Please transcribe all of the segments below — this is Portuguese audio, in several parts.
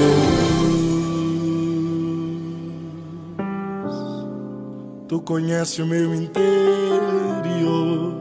Tu conhece o meu interior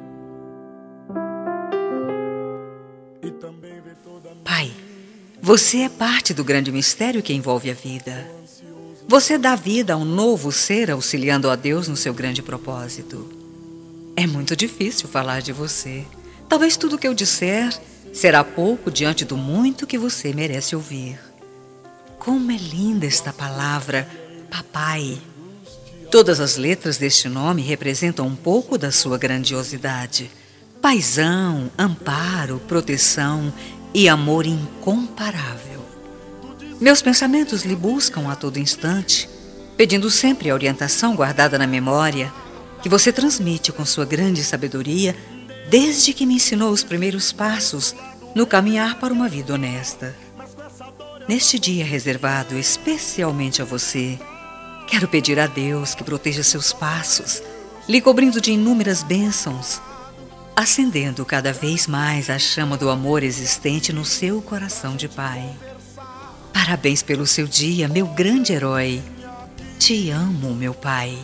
e também vê toda a minha... Pai, você é parte do grande mistério que envolve a vida. Você dá vida a um novo ser auxiliando a Deus no seu grande propósito. É muito difícil falar de você. Talvez tudo que eu disser será pouco diante do muito que você merece ouvir. Como é linda esta palavra, papai. Todas as letras deste nome representam um pouco da sua grandiosidade. Paizão, amparo, proteção e amor incomparável. Meus pensamentos lhe buscam a todo instante, pedindo sempre a orientação guardada na memória, que você transmite com sua grande sabedoria desde que me ensinou os primeiros passos no caminhar para uma vida honesta. Neste dia reservado especialmente a você, quero pedir a Deus que proteja seus passos, lhe cobrindo de inúmeras bênçãos, acendendo cada vez mais a chama do amor existente no seu coração de pai. Parabéns pelo seu dia, meu grande herói. Te amo, meu pai.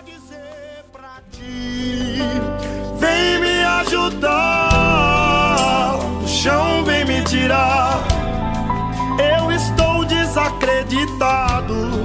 Vem me ajudar, o chão vem me tirar. Eu estou desacreditado.